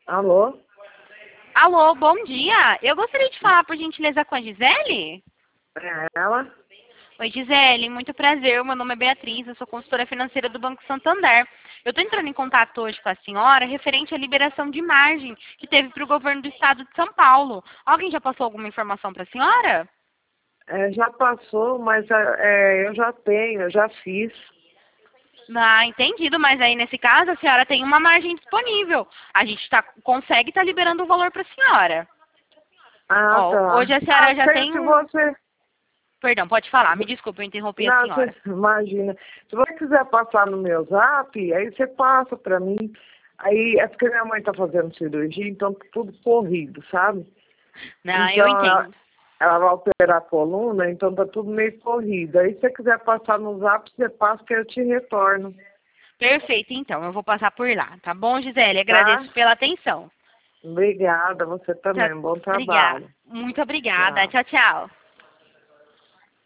Alô? Alô, bom dia. Eu gostaria de falar, por gentileza, com a Gisele. É ela? Oi, Gisele, muito prazer. Meu nome é Beatriz, eu sou consultora financeira do Banco Santander. Eu estou entrando em contato hoje com a senhora referente à liberação de margem que teve para o governo do estado de São Paulo. Alguém já passou alguma informação para a senhora? Já passou, mas eu já tenho, eu já fiz. Ah, entendido, mas aí nesse caso a senhora tem uma margem disponível. A gente consegue estar liberando o valor para a senhora. Ah, Ó, tá. hoje a senhora já Sei tem se um... você... Perdão, pode falar, me desculpe, eu interrompi a Não, você senhora. imagina. Se você quiser passar no meu zap, aí você passa pra mim. Aí é porque minha mãe tá fazendo cirurgia, então tá tudo corrido, sabe? Não, eu Então ela, entendo. ela vai operar a coluna, então tá tudo meio corrido. Aí se você quiser passar no zap, você passa que eu te retorno, Perfeito, então, eu vou passar por lá, tá bom, Gisele? tá? Agradeço pela atenção. Obrigada, você Tchau, também. Bom obrigada. trabalho. Muito obrigada. Tchau. Tchau, tchau.